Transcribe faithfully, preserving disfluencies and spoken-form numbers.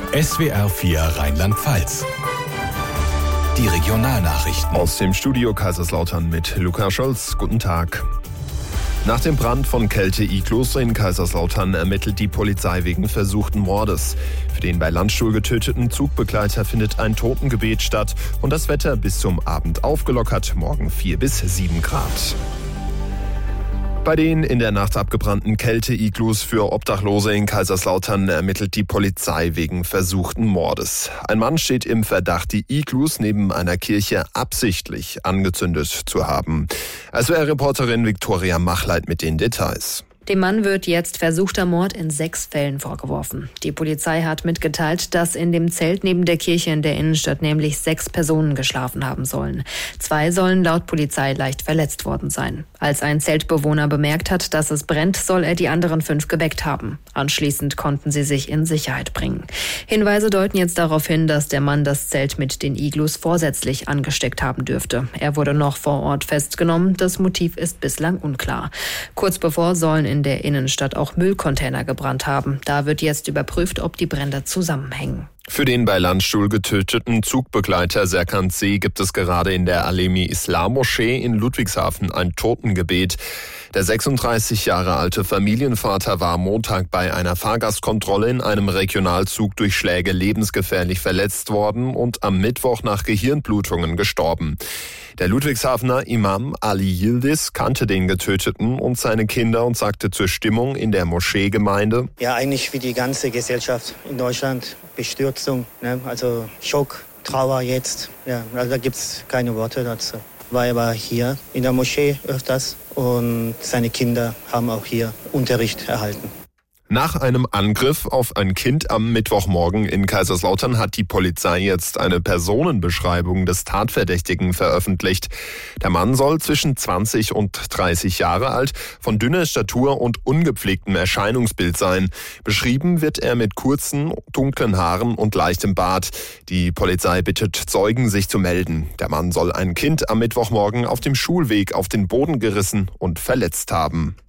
S W R vier Rheinland-Pfalz. Die Regionalnachrichten. Aus dem Studio Kaiserslautern mit Luca Scholz. Guten Tag. Nach dem Brand von Kälte-Iglus in Kaiserslautern ermittelt die Polizei wegen versuchten Mordes. Für den bei Landstuhl getöteten Zugbegleiter findet ein Totengebet statt und das Wetter bis zum Abend aufgelockert, morgen vier bis sieben Grad. Bei den in der Nacht abgebrannten Kälte-Iglus für Obdachlose in Kaiserslautern ermittelt die Polizei wegen versuchten Mordes. Ein Mann steht im Verdacht, die Iglus neben einer Kirche absichtlich angezündet zu haben. S W R-Reporterin Viktoria Machleit mit den Details. Dem Mann wird jetzt versuchter Mord in sechs Fällen vorgeworfen. Die Polizei hat mitgeteilt, dass in dem Zelt neben der Kirche in der Innenstadt nämlich sechs Personen geschlafen haben sollen. Zwei sollen laut Polizei leicht verletzt worden sein. Als ein Zeltbewohner bemerkt hat, dass es brennt, soll er die anderen fünf geweckt haben. Anschließend konnten sie sich in Sicherheit bringen. Hinweise deuten jetzt darauf hin, dass der Mann das Zelt mit den Iglus vorsätzlich angesteckt haben dürfte. Er wurde noch vor Ort festgenommen. Das Motiv ist bislang unklar. Kurz bevor sollen in der Innenstadt auch Müllcontainer gebrannt haben. Da wird jetzt überprüft, ob die Brände zusammenhängen. Für den bei Landstuhl getöteten Zugbegleiter Serkan C. gibt es gerade in der Alemi Islam Moschee in Ludwigshafen ein Totengebet. Der sechsunddreißig Jahre alte Familienvater war Montag bei einer Fahrgastkontrolle in einem Regionalzug durch Schläge lebensgefährlich verletzt worden und am Mittwoch nach Gehirnblutungen gestorben. Der Ludwigshafener Imam Ali Yildiz kannte den Getöteten und seine Kinder und sagte zur Stimmung in der Moscheegemeinde: Ja, eigentlich wie die ganze Gesellschaft in Deutschland, Bestürzung, ne? Also Schock, Trauer jetzt. Ja, also da gibt es keine Worte dazu. War aber hier in der Moschee öfters und seine Kinder haben auch hier Unterricht erhalten. Nach einem Angriff auf ein Kind am Mittwochmorgen in Kaiserslautern hat die Polizei jetzt eine Personenbeschreibung des Tatverdächtigen veröffentlicht. Der Mann soll zwischen zwanzig und dreißig Jahre alt, von dünner Statur und ungepflegtem Erscheinungsbild sein. Beschrieben wird er mit kurzen, dunklen Haaren und leichtem Bart. Die Polizei bittet Zeugen, sich zu melden. Der Mann soll ein Kind am Mittwochmorgen auf dem Schulweg auf den Boden gerissen und verletzt haben.